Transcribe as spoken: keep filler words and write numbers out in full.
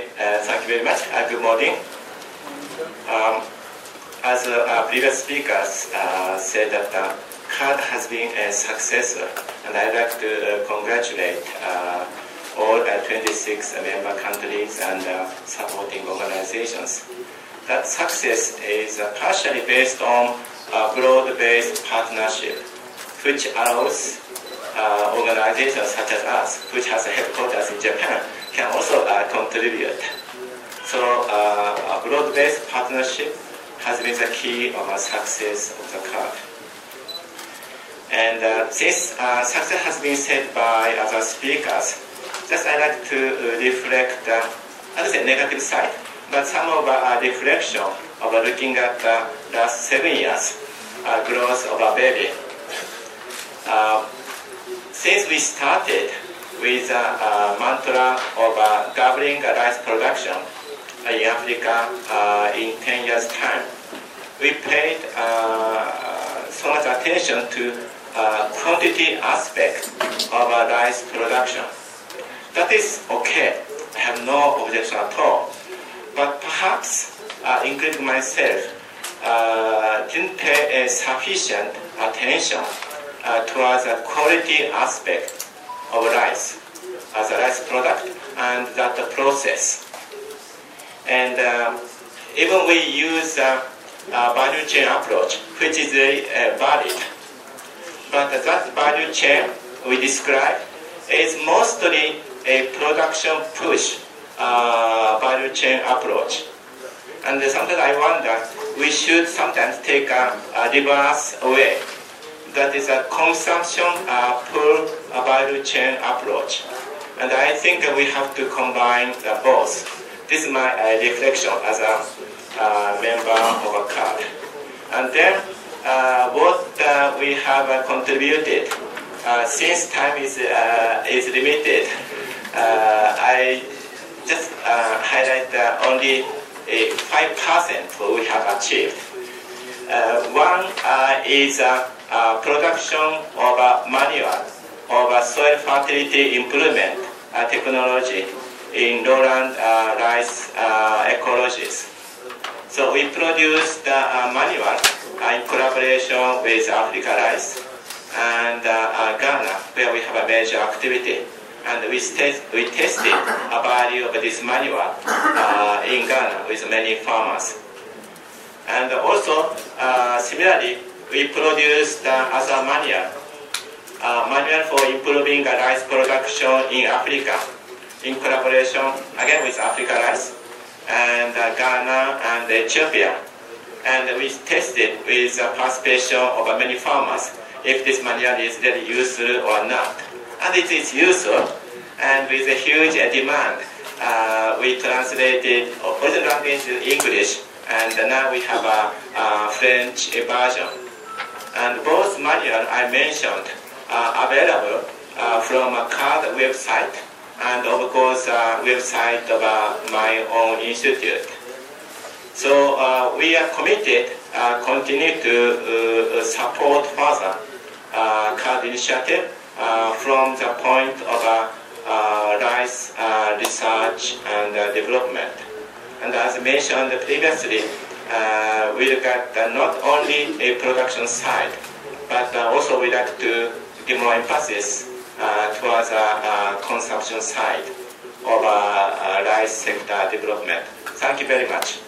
uh, thank you very much. Uh, good morning. Um, as uh, uh, previous speakers uh, said that uh, C A D has been a success, and I'd like to uh, congratulate uh, all uh, twenty-six member countries and uh, supporting organizations. That success is uh, partially based on a broad-based partnership, which allows uh, organizations such as us, which has a headquarters in Japan, can also uh, contribute. So uh, a broad-based partnership has been the key of the success of the C A D. And uh, since uh, success has been said by other speakers, just I'd like to uh, reflect, uh, I would say negative side, but some of uh, reflection of uh, looking at the uh, last seven years uh, growth of a baby. Uh, since we started with a uh, uh, mantra of uh, doubling rice production uh, in Africa uh, in ten years' time, we paid uh, so much attention to uh, quantity aspect of uh, rice production. That is okay. I have no objection at all. But perhaps, uh, including myself, uh, didn't pay a sufficient attention uh, towards the quality aspect of rice as a rice product and that the process. And uh, even we use a uh, uh, value chain approach, which is very uh, valid. But that value chain we describe is mostly a production push uh, value chain approach. And sometimes I wonder, we should sometimes take a, a reverse way. That is a consumption uh, pull uh, value chain approach. And I think we have to combine the both. This is my uh, reflection as a uh, member of a C A D. And then uh, what uh, we have uh, contributed, uh, since time is, uh, is limited, uh, I just uh, highlight uh, only uh, five percent what we have achieved. Uh, one uh, is uh, uh, production of a manual of a soil fertility improvement uh, technology in lowland uh, rice uh, ecologies. So we produced a uh, manual uh, in collaboration with Africa Rice and uh, uh, Ghana, where we have a major activity. And we, we tested a value of this manual uh, in Ghana with many farmers. And also, uh, similarly, we produced uh, as a manual, uh, manual for improving uh, rice production in Africa, in collaboration again with Africa Rice and uh, Ghana and Ethiopia. And we tested with the participation of uh, many farmers if this manual is really useful or not. And it is useful, and with a huge uh, demand, uh, we translated original language to English, and now we have a, a French version. And both manuals I mentioned are available uh, from a C A D website, and of course uh, website of uh, my own institute. So uh, we are committed, uh, continue to uh, support further uh, C A D initiative uh, from the point of uh, uh, rice uh, research and uh, development. And as mentioned previously, uh, we look at uh, not only a production side, but uh, also we like to give more emphasis uh, towards a uh, uh, consumption side of uh, uh, rice sector development. Thank you very much.